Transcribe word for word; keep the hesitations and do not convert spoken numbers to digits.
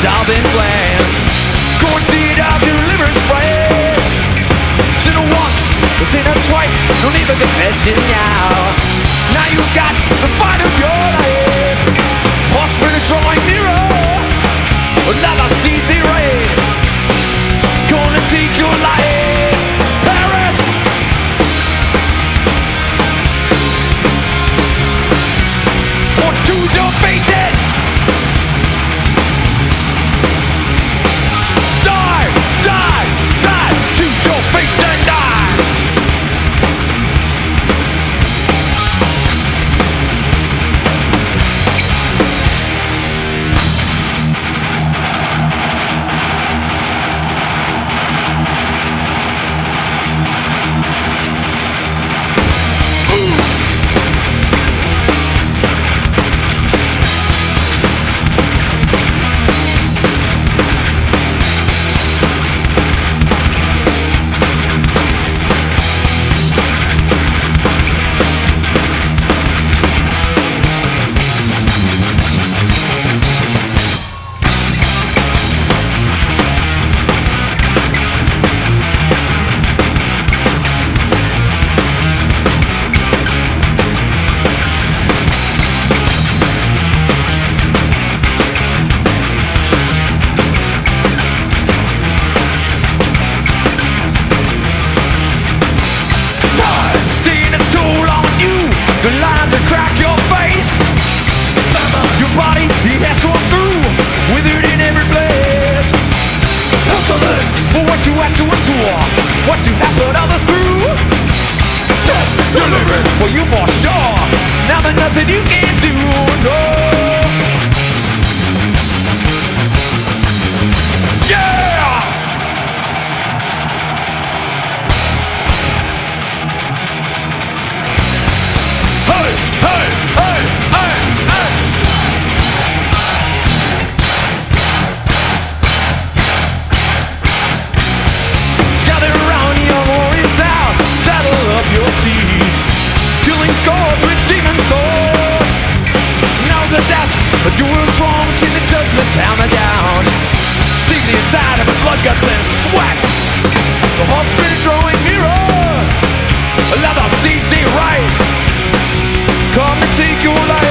it's all been planned. Quarantine of deliverance prayer. Sinner once, sinner twice, no need for confession now. Now you got the fight of your life. Hospital drawing mirror, another C C raid. Gonna take your life, Paris. Or choose your fate then. Die, die, die. Choose your fate then die. The lines that crack your face. Your body, it has torn through, withered in every place. Hustling for what you had to endure, what you have put others through. Death, deliverance for you for sure. Now there's nothing you can do, no. Yeah! Hey, hey, hey, hey, hey. Gather around, young warriors now. Saddle up your siege. Killing scores with demon swords. Now's the death, but your world's wrong. See the judgment's hammer down. See the inside of it, blood, guts, and sweat. The hospital drawing mirror. Leather seats ain't right. Come and take your life.